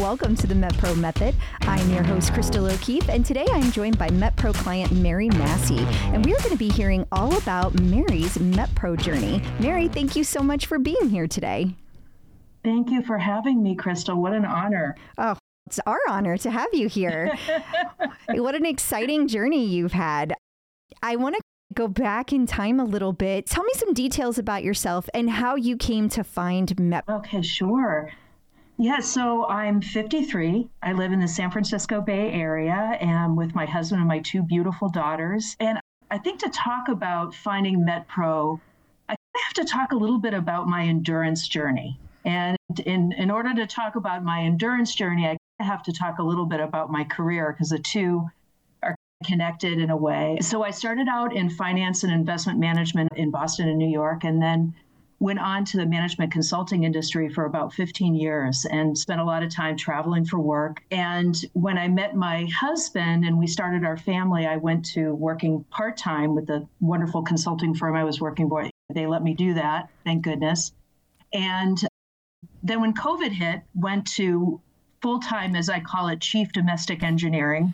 welcome to the MetPro Method. I'm your host, Crystal O'Keefe, and today I'm joined by MetPro client Mary Massey, and we're going to be hearing all about Mary's MetPro journey. Mary, thank you so much for being here today. Thank you for having me, Crystal. What an honor. Oh, it's our honor to have you here. What an exciting journey you've had. I want to go back in time a little bit. Tell me some details about yourself and how you came to find MetPro. Okay, sure. Yeah, so I'm 53. I live in the San Francisco Bay Area and with my husband and my two beautiful daughters. And I think to talk about finding MetPro, I have to talk a little bit about my endurance journey. And in order to talk about my endurance journey, I have to talk a little bit about my career because the two are connected in a way. So I started out in finance and investment management in Boston and New York, and then went on to the management consulting industry for about 15 years and spent a lot of time traveling for work. And when I met my husband and we started our family, I went to working part-time with the wonderful consulting firm I was working for. They let me do that, thank goodness. And then when COVID hit, went to full-time, as I call it, chief domestic engineering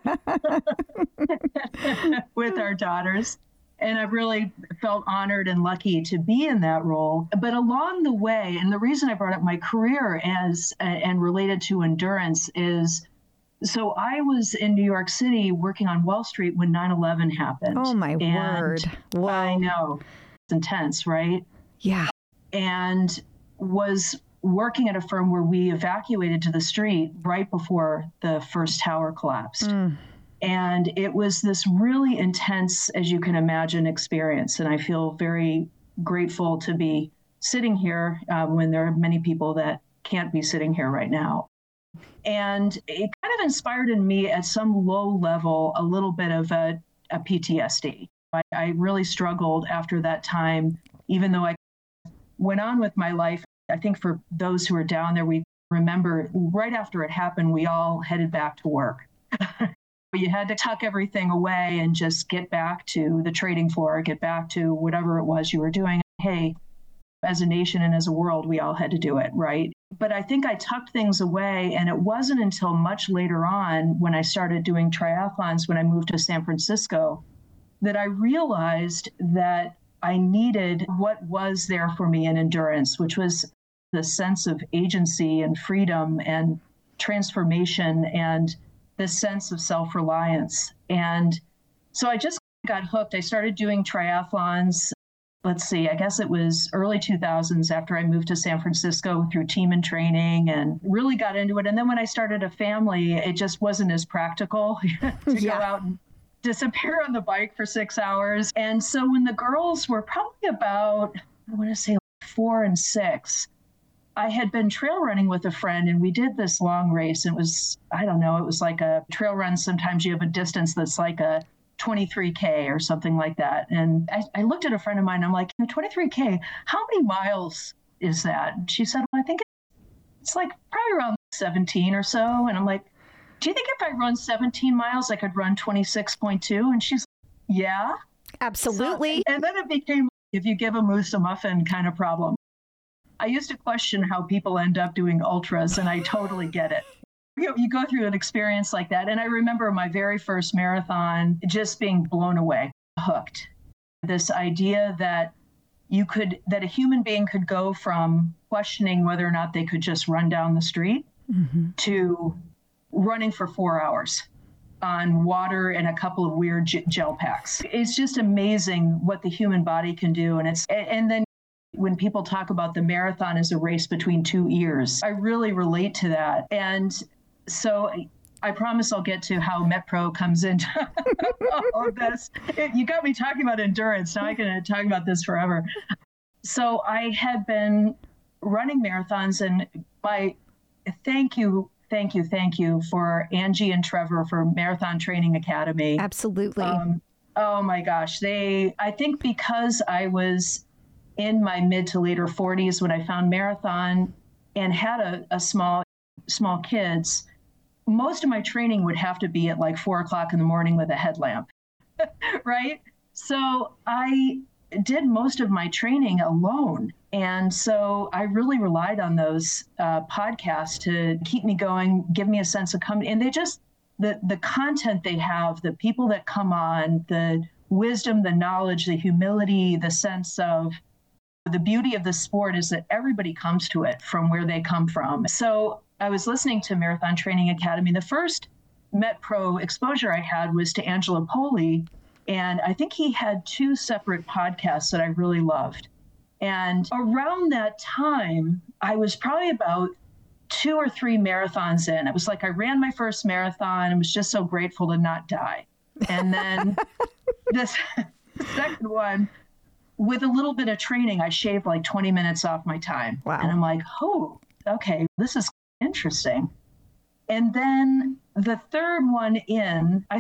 with our daughters. And I've really felt honored and lucky to be in that role. But along the way, and the reason I brought up my career and related to endurance is, so I was in New York City working on Wall Street when 9/11 happened. Oh, my word. Whoa. I know. It's intense, right? Yeah. And was working at a firm where we evacuated to the street right before the first tower collapsed. And it was this really intense, as you can imagine, experience. And I feel very grateful to be sitting here when there are many people that can't be sitting here right now. And it kind of inspired in me at some low level a little bit of a PTSD. I really struggled after that time, even though I went on with my life. I think for those who are down there, we remember right after it happened, we all headed back to work. You had to tuck everything away and just get back to the trading floor, get back to whatever it was you were doing. Hey, as a nation and as a world, we all had to do it, right? But I think I tucked things away, and it wasn't until much later on when I started doing triathlons, when I moved to San Francisco, that I realized that I needed what was there for me in endurance, which was the sense of agency and freedom and transformation and the sense of self-reliance. And so I just got hooked. I started doing triathlons. Let's see, I guess it was early 2000s after I moved to San Francisco through Team and Training and really got into it. And then when I started a family, it just wasn't as practical to go out and disappear on the bike for 6 hours. And so when the girls were probably about, I want to say like 4 and 6, I had been trail running with a friend and we did this long race. It was, I don't know, it was like a trail run. Sometimes you have a distance that's like a 23K or something like that. And I looked at a friend of mine, I'm like, 23K, how many miles is that? And she said, well, I think it's like probably around 17 or so. And I'm like, do you think if I run 17 miles, I could run 26.2? And she's like, yeah. Absolutely. So, and then it became, if you give a moose a muffin kind of problem. I used to question how people end up doing ultras, and I totally get it. You go through an experience like that. And I remember my very first marathon just being blown away, hooked. This idea that that a human being could go from questioning whether or not they could just run down the street to running for 4 hours on water and a couple of weird gel packs. It's just amazing what the human body can do. And then when people talk about the marathon as a race between two ears, I really relate to that. And so I promise I'll get to how MetPro comes into all of this. You got me talking about endurance. Now I can talk about this forever. So I had been running marathons, and thank you for Angie and Trevor for Marathon Training Academy. Absolutely. Oh my gosh. I think because I was in my mid to later 40s when I found marathon and had a small kids, most of my training would have to be at like 4 o'clock in the morning with a headlamp, right? So I did most of my training alone. And so I really relied on those podcasts to keep me going, give me a sense of comfort. And they just, the content they have, the people that come on, the wisdom, the knowledge, the humility, the sense of the beauty of the sport is that everybody comes to it from where they come from. So I was listening to Marathon Training Academy. The first MetPro exposure I had was to Angelo Poli. And I think he had 2 separate podcasts that I really loved. And around that time, I was probably about 2 or 3 marathons in. It was like I ran my first marathon and was just so grateful to not die. And then this second one, with a little bit of training, I shaved like 20 minutes off my time. Wow. And I'm like, oh, okay, this is interesting. And then the third one in, I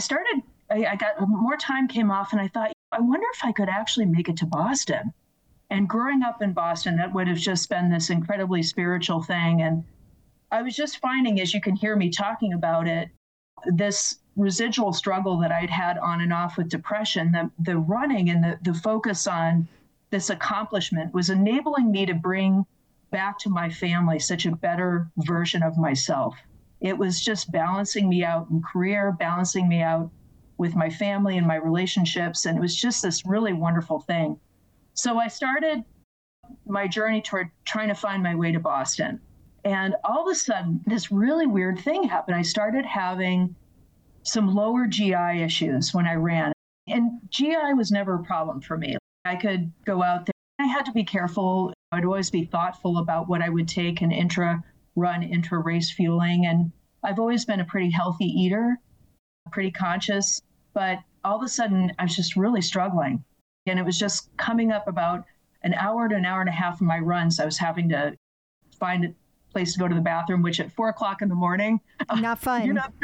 got more time came off and I thought, I wonder if I could actually make it to Boston. And growing up in Boston, that would have just been this incredibly spiritual thing. And I was just finding, as you can hear me talking about it, this residual struggle that I'd had on and off with depression, the running and the focus on this accomplishment was enabling me to bring back to my family such a better version of myself. It was just balancing me out in career, balancing me out with my family and my relationships. And it was just this really wonderful thing. So I started my journey toward trying to find my way to Boston. And all of a sudden, this really weird thing happened. I started having some lower GI issues when I ran. And GI was never a problem for me. I could go out there. I had to be careful. I'd always be thoughtful about what I would take in intra-run, intra-race fueling. And I've always been a pretty healthy eater, pretty conscious. But all of a sudden, I was just really struggling. And it was just coming up about an hour to an hour and a half of my runs. I was having to find a place to go to the bathroom, which at 4:00 in the morning, not fun. You're not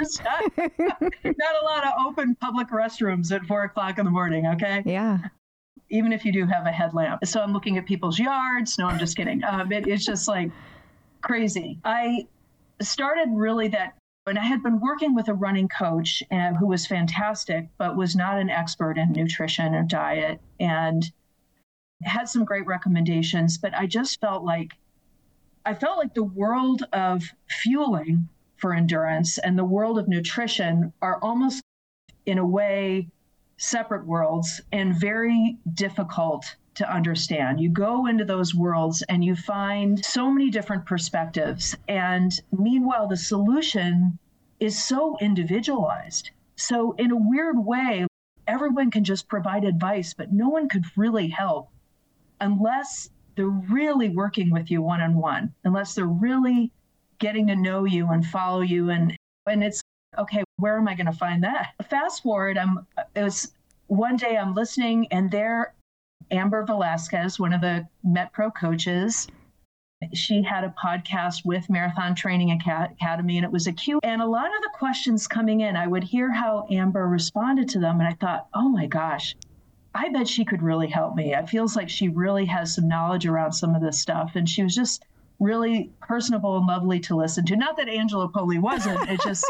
a lot of open public restrooms at 4:00 in the morning. Okay. Yeah. Even if you do have a headlamp. So I'm looking at people's yards. No, I'm just kidding. It's just like crazy. I started really that, and I had been working with a running coach who was fantastic, but was not an expert in nutrition or diet, and had some great recommendations. But I just felt like the world of fueling for endurance and the world of nutrition are almost, in a way, separate worlds and very difficult to understand. You go into those worlds and you find so many different perspectives. And meanwhile, the solution is so individualized. So in a weird way, everyone can just provide advice, but no one could really help unless they're really working with you one-on-one, unless they're really getting to know you and follow you. And it's, okay, where am I going to find that? Fast forward, it was one day I'm listening, and there, Amber Velasquez, one of the MetPro coaches, she had a podcast with Marathon Training Academy, and it was a Q. And a lot of the questions coming in, I would hear how Amber responded to them. And I thought, oh my gosh, I bet she could really help me. It feels like she really has some knowledge around some of this stuff. And she was just really personable and lovely to listen to. Not that Angelo Poli wasn't. It just,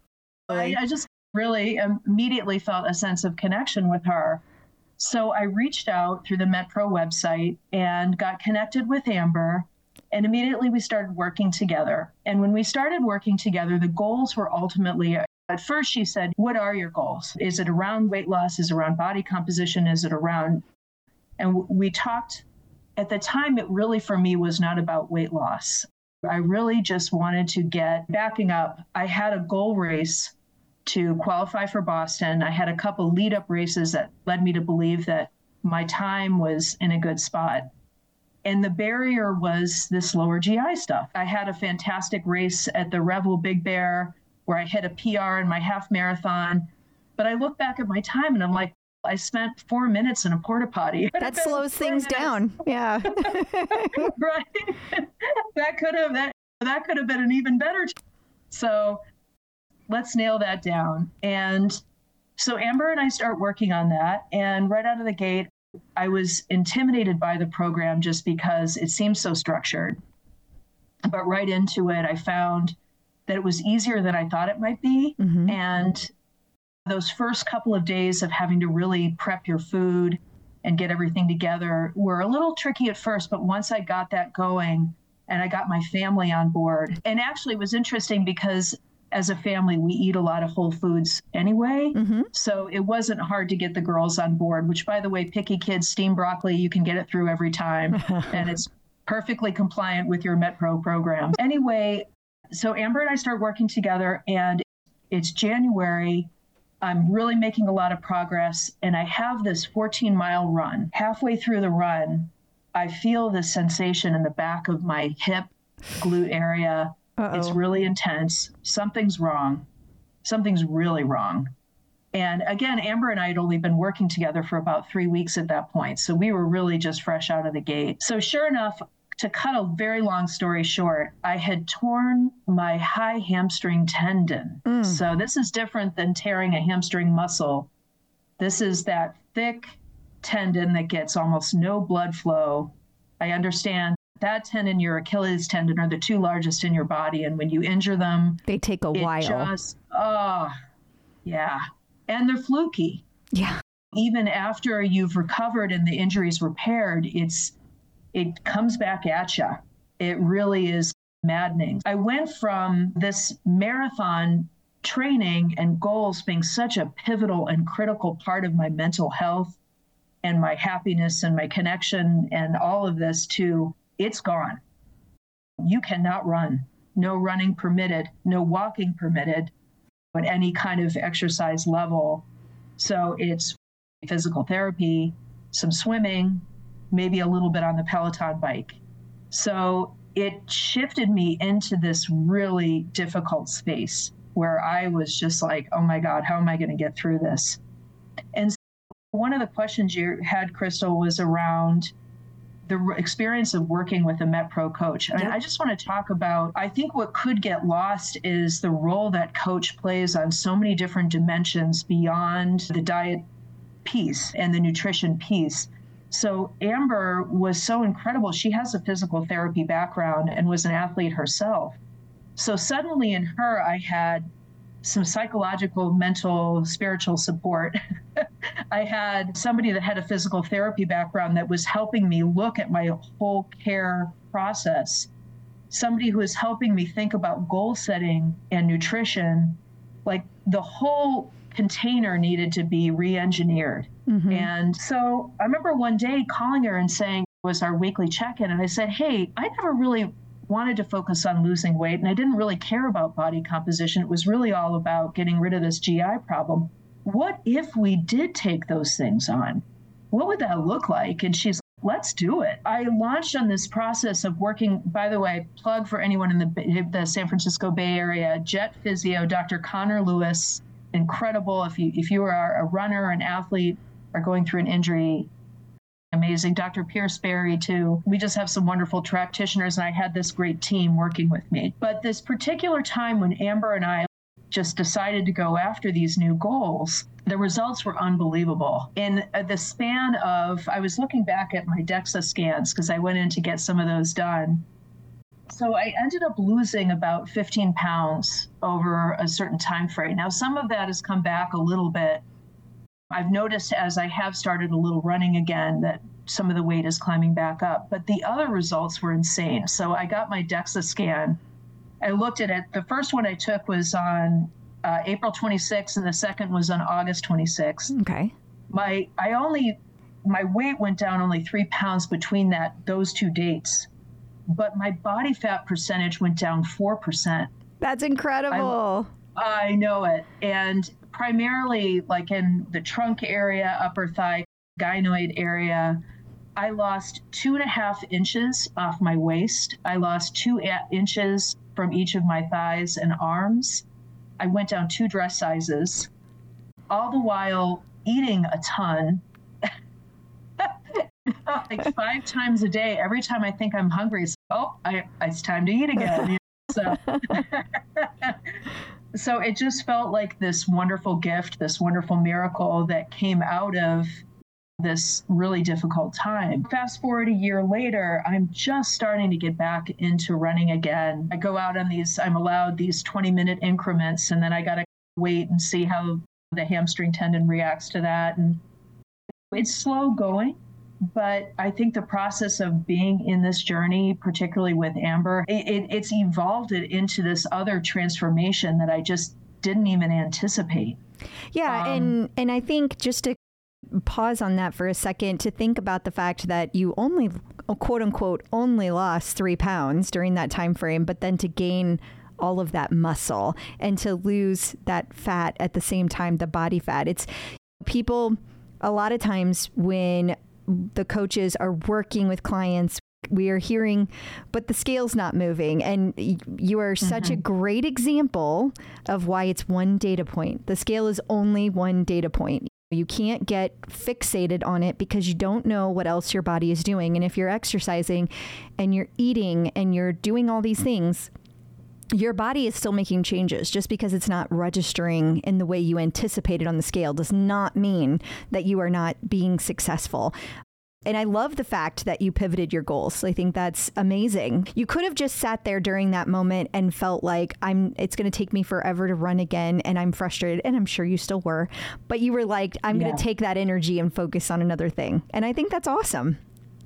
I just really immediately felt a sense of connection with her. So I reached out through the MetPro website and got connected with Amber. And immediately we started working together. And when we started working together, the goals were ultimately, at first she said, what are your goals? Is it around weight loss? Is it around body composition? Is it around, and we talked, at the time, it really for me was not about weight loss. I really just wanted to backing up. I had a goal race to qualify for Boston. I had a couple lead up races that led me to believe that my time was in a good spot. And the barrier was this lower GI stuff. I had a fantastic race at the Revel Big Bear where I hit a PR in my half marathon. But I look back at my time and I'm like, I spent 4 minutes in a porta potty. That slows things down. Yeah. Right. That could have been an even better. So let's nail that down. And so Amber and I start working on that. And right out of the gate, I was intimidated by the program just because it seemed so structured. But right into it, I found that it was easier than I thought it might be. Mm-hmm. And those first couple of days of having to really prep your food and get everything together were a little tricky at first. But once I got that going and I got my family on board, and actually it was interesting because as a family, we eat a lot of whole foods anyway. So it wasn't hard to get the girls on board, which, by the way, picky kids, steamed broccoli, you can get it through every time. And it's perfectly compliant with your MetPro program. Anyway, so Amber and I started working together, and it's January. I'm really making a lot of progress, and I have this 14-mile run. Halfway through the run, I feel this sensation in the back of my hip, glute area. It's really intense. Something's wrong. Something's really wrong. And again, Amber and I had only been working together for about 3 weeks at that point. So we were really just fresh out of the gate. So sure enough, to cut a very long story short, I had torn my high hamstring tendon. So this is different than tearing a hamstring muscle. This is that thick tendon that gets almost no blood flow. I understand that tendon, your Achilles tendon, are the two largest in your body. And when you injure them, they take a while. Yeah. And they're fluky. Yeah. Even after you've recovered and the injury's repaired, it comes back at you. It really is maddening. I went from this marathon training and goals being such a pivotal and critical part of my mental health and my happiness and my connection and all of this to it's gone. You cannot run. No running permitted, no walking permitted at any kind of exercise level. So it's physical therapy, some swimming, maybe a little bit on the Peloton bike. So it shifted me into this really difficult space where I was just like, oh my God, how am I going to get through this? And so one of the questions you had, Crystal, was around the experience of working with a MetPro coach. And I just want to talk about, I think what could get lost is the role that coach plays on so many different dimensions beyond the diet piece and the nutrition piece. So Amber was so incredible. She has a physical therapy background and was an athlete herself. So suddenly in her, I had some psychological, mental, spiritual support. I had somebody that had a physical therapy background that was helping me look at my whole care process. Somebody who was helping me think about goal setting and nutrition. Like the whole container needed to be re-engineered. And so I remember one day calling her and saying, it was our weekly check-in, and I said, hey, I never really wanted to focus on losing weight, and I didn't really care about body composition. It was really all about getting rid of this GI problem. What if we did take those things on? What would that look like? And she's like, let's do it. I launched on this process of working, by the way, plug for anyone in the San Francisco Bay Area, Jet Physio, Dr. Connor Lewis, incredible. If you are a runner, an athlete, are going through an injury, amazing. Dr. Pierce Berry, too. We just have some wonderful practitioners, and I had this great team working with me. But this particular time when Amber and I just decided to go after these new goals, the results were unbelievable. In the span of, I was looking back at my DEXA scans because I went in to get some of those done. So I ended up losing about 15 pounds over a certain time frame. Now, some of that has come back a little bit. I've noticed as I have started a little running again that some of the weight is climbing back up, but the other results were insane. So I got my DEXA scan. I looked at it. The first one I took was on April 26th, and the second was on August 26th. Okay. My weight went down only 3 pounds between those two dates, but my body fat percentage went down 4%. That's incredible. I know it. And primarily like in the trunk area, upper thigh, gynoid area, I lost 2.5 inches off my waist. I lost 2 inches from each of my thighs and arms. I went down 2 dress sizes, all the while eating a ton, like 5 times a day. Every time I think I'm hungry, it's time to eat again. So it just felt like this wonderful gift, this wonderful miracle that came out of this really difficult time. Fast forward a year later, I'm just starting to get back into running again. I go out on I'm allowed these 20-minute increments, and then I got to wait and see how the hamstring tendon reacts to that. And It's slow going, but I think the process of being in this journey, particularly with Amber, it's evolved it into this other transformation that I just didn't even anticipate. Yeah, and I think just to pause on that for a second, to think about the fact that you only, quote unquote, only lost 3 pounds during that time frame, but then to gain all of that muscle and to lose that fat at the same time, the body fat. It's people, a lot of times when the coaches are working with clients, we are hearing, but the scale's not moving. And you are such a great example of why it's one data point. The scale is only one data point. You can't get fixated on it because you don't know what else your body is doing. And if you're exercising and you're eating and you're doing all these things, your body is still making changes. Just because it's not registering in the way you anticipated on the scale does not mean that you are not being successful. And I love the fact that you pivoted your goals. I think that's amazing. You could have just sat there during that moment and felt like it's going to take me forever to run again and I'm frustrated, and I'm sure you still were, but you were like, I'm going to take that energy and focus on another thing. And I think that's awesome.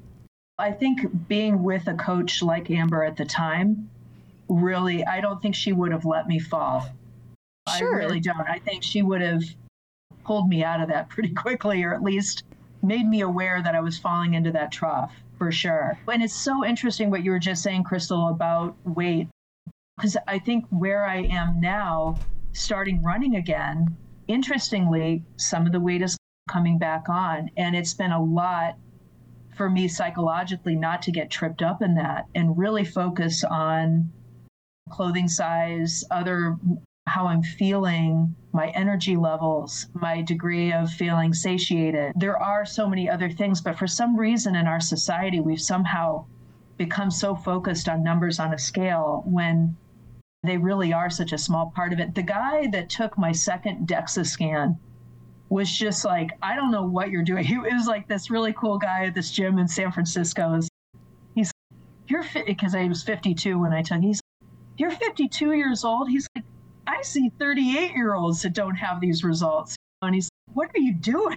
I think being with a coach like Amber at the time, really, I don't think she would have let me fall. Sure. I really don't. I think she would have pulled me out of that pretty quickly, or at least made me aware that I was falling into that trough, for sure. And it's so interesting what you were just saying, Crystal, about weight, because I think where I am now, starting running again, interestingly, some of the weight is coming back on. And it's been a lot for me psychologically not to get tripped up in that and really focus on clothing size, how I'm feeling, my energy levels, my degree of feeling satiated. There are so many other things, but for some reason in our society, we've somehow become so focused on numbers on a scale when they really are such a small part of it. The guy that took my second DEXA scan was just like, I don't know what you're doing. He was like this really cool guy at this gym in San Francisco. He's, you're fit, because I was 52 when I took, he's, you're 52 years old. He's like, I see 38-year-olds that don't have these results. And he's like, what are you doing?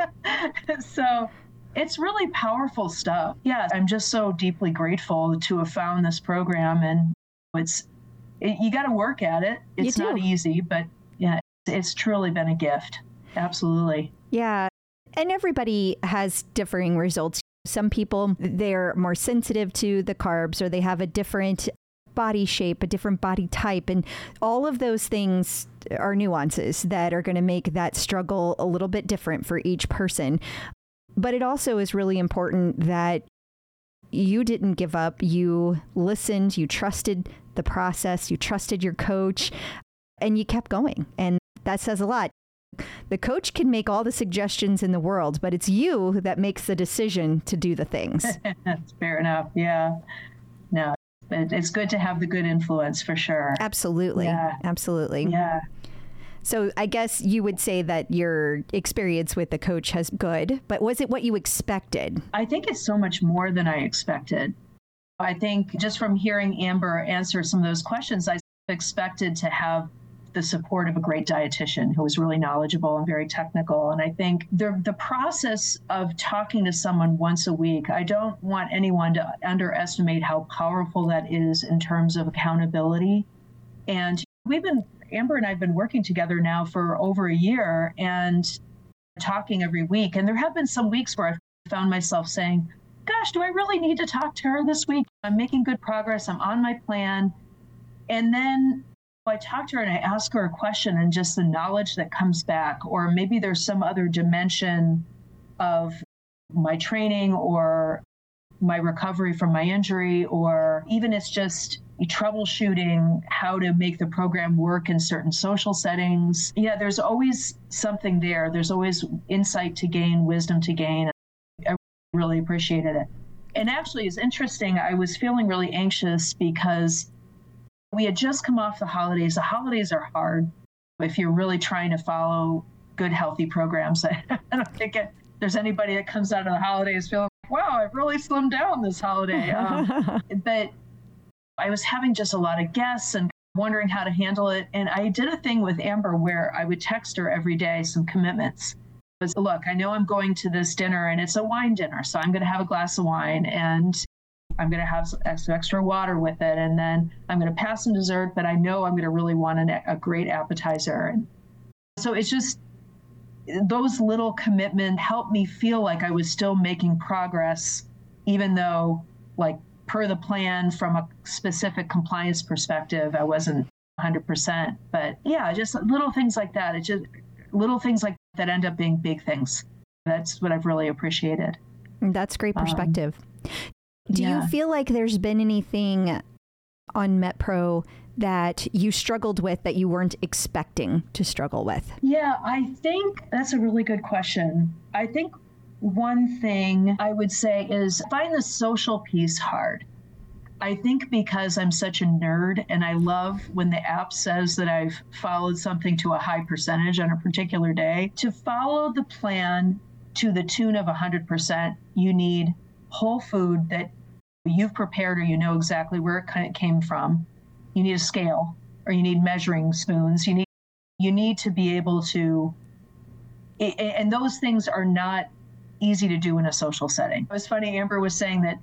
So it's really powerful stuff. Yeah, I'm just so deeply grateful to have found this program. And you got to work at it. It's not easy, but yeah, it's truly been a gift. Absolutely. Yeah. And everybody has differing results. Some people, they're more sensitive to the carbs, or they have a different body shape, a different body type. And all of those things are nuances that are going to make that struggle a little bit different for each person. But it also is really important that you didn't give up. You listened, you trusted the process, you trusted your coach, and you kept going. And that says a lot. The coach can make all the suggestions in the world, but it's you that makes the decision to do the things. That's fair enough. Yeah. No, it's good to have the good influence for sure. Absolutely. Yeah. Absolutely. Yeah. So I guess you would say that your experience with the coach has good, but was it what you expected? I think it's so much more than I expected. I think just from hearing Amber answer some of those questions, I expected to have the support of a great dietitian who was really knowledgeable and very technical. And I think the process of talking to someone once a week, I don't want anyone to underestimate how powerful that is in terms of accountability. And Amber and I have been working together now for over a year and talking every week. And there have been some weeks where I found myself saying, gosh, do I really need to talk to her this week? I'm making good progress. I'm on my plan. And then I talk to her and I ask her a question, and just the knowledge that comes back, or maybe there's some other dimension of my training or my recovery from my injury, or even it's just troubleshooting how to make the program work in certain social settings. Yeah, there's always something there. There's always insight to gain, wisdom to gain. I really appreciated it. And actually, it's interesting. I was feeling really anxious because we had just come off the holidays. The holidays are hard if you're really trying to follow good, healthy programs. I don't think there's anybody that comes out of the holidays feeling like, wow, I've really slimmed down this holiday. But I was having just a lot of guests and wondering how to handle it. And I did a thing with Amber where I would text her every day some commitments. was, look, I know I'm going to this dinner and it's a wine dinner, so I'm going to have a glass of wine and I'm going to have some extra water with it. And then I'm going to pass some dessert, but I know I'm going to really want a great appetizer. And so it's just those little commitments helped me feel like I was still making progress, even though, like, per the plan from a specific compliance perspective, I wasn't 100%. But yeah, just little things like that. It's just little things like that end up being big things. That's what I've really appreciated. That's great perspective. Do you feel like there's been anything on MetPro that you struggled with that you weren't expecting to struggle with? Yeah, I think that's a really good question. I think one thing I would say is I find the social piece hard. I think because I'm such a nerd and I love when the app says that I've followed something to a high percentage on a particular day, to follow the plan to the tune of 100%, you need whole food that you've prepared or you know exactly where it came from. You need a scale or you need measuring spoons. You need to be able to, and those things are not easy to do in a social setting. It was funny, Amber was saying that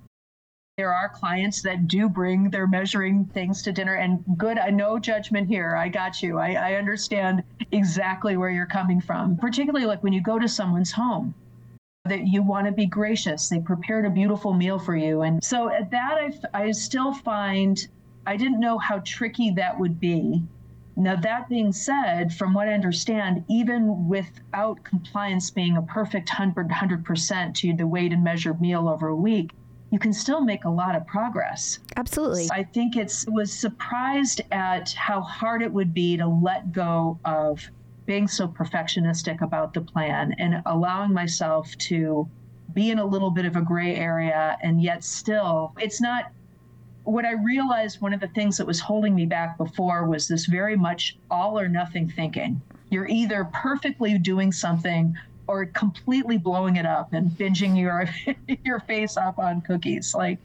there are clients that do bring their measuring things to dinner, and good, no judgment here. I got you. I understand exactly where you're coming from, particularly like when you go to someone's home, that you want to be gracious. They prepared a beautiful meal for you. And so at that, I still find, I didn't know how tricky that would be. Now, that being said, from what I understand, even without compliance being a perfect 100% to the weighed and measured meal over a week, you can still make a lot of progress. Absolutely. I think was surprised at how hard it would be to let go of being so perfectionistic about the plan and allowing myself to be in a little bit of a gray area, and yet still, it's not what I realized. One of the things that was holding me back before was this very much all or nothing thinking. You're either perfectly doing something or completely blowing it up and binging your face off on cookies. Like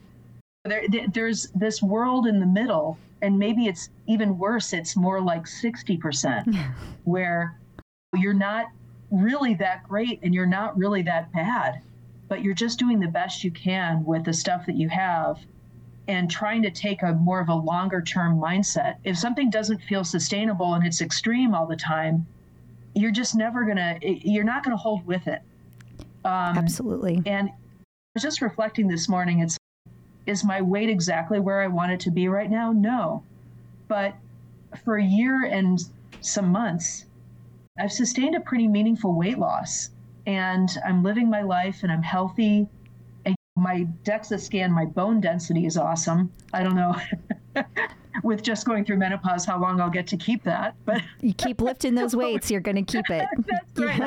there's this world in the middle, and maybe it's even worse. It's more like 60% where you're not really that great and you're not really that bad, but you're just doing the best you can with the stuff that you have and trying to take a more of a longer term mindset. If something doesn't feel sustainable and it's extreme all the time, you're just you're not going to hold with it. Absolutely. And I was just reflecting this morning, is my weight exactly where I want it to be right now? No. But for a year and some months, I've sustained a pretty meaningful weight loss, and I'm living my life and I'm healthy. And my DEXA scan, my bone density is awesome. I don't know with just going through menopause how long I'll get to keep that, but you keep lifting those weights, you're going to keep it. That's right.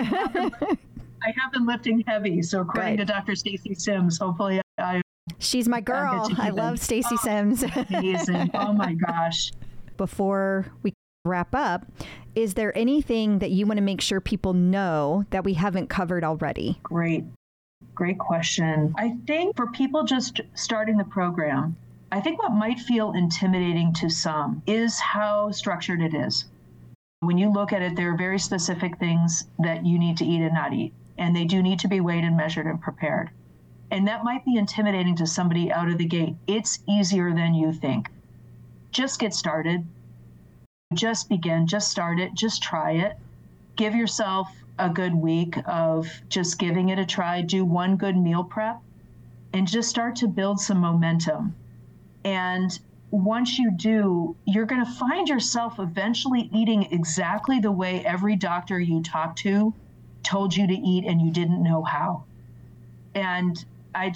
I have been lifting heavy. So according to Dr. Stacy Sims, hopefully she's my girl. I love Stacy Sims. Amazing. Oh my gosh. Before we wrap up, is there anything that you want to make sure people know that we haven't covered already? Great question. I think for people just starting the program, I think what might feel intimidating to some is how structured it is. When you look at it, there are very specific things that you need to eat and not eat, and they do need to be weighed and measured and prepared. And that might be intimidating to somebody out of the gate. It's easier than you think. Just get started. Just begin. Just start it. Just try it. Give yourself a good week of just giving it a try. Do one good meal prep and just start to build some momentum. And once you do, you're going to find yourself eventually eating exactly the way every doctor you talked to told you to eat and you didn't know how. And I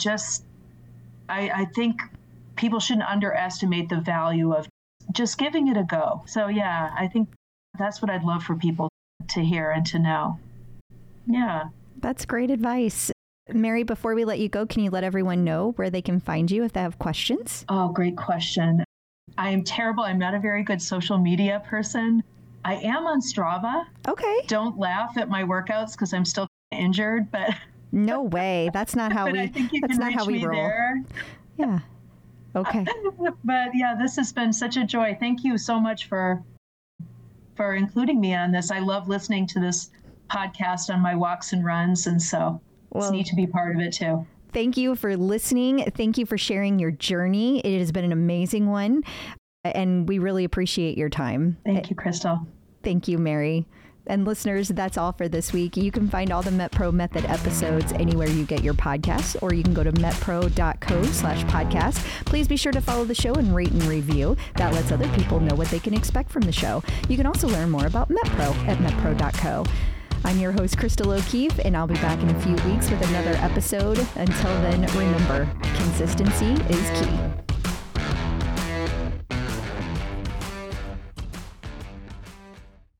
think people shouldn't underestimate the value of just giving it a go. So yeah, I think that's what I'd love for people to hear and to know. Yeah. That's great advice. Mary, before we let you go, can you let everyone know where they can find you if they have questions? Oh, great question. I am terrible. I'm not a very good social media person. I am on Strava. Okay. Don't laugh at my workouts because I'm still injured, but no way. That's not how I think you can reach me roll. There. Yeah. Okay. But yeah, this has been such a joy. Thank you so much for including me on this. I love listening to this podcast on my walks and runs. And so it's neat to be part of it too. Thank you for listening. Thank you for sharing your journey. It has been an amazing one. And we really appreciate your time. Thank you, Crystal. Thank you, Mary. And listeners, that's all for this week. You can find all the MetPro Method episodes anywhere you get your podcasts, or you can go to metpro.co/podcast. Please be sure to follow the show and rate and review. That lets other people know what they can expect from the show. You can also learn more about MetPro at metpro.co. I'm your host, Crystal O'Keefe, and I'll be back in a few weeks with another episode. Until then, remember, consistency is key.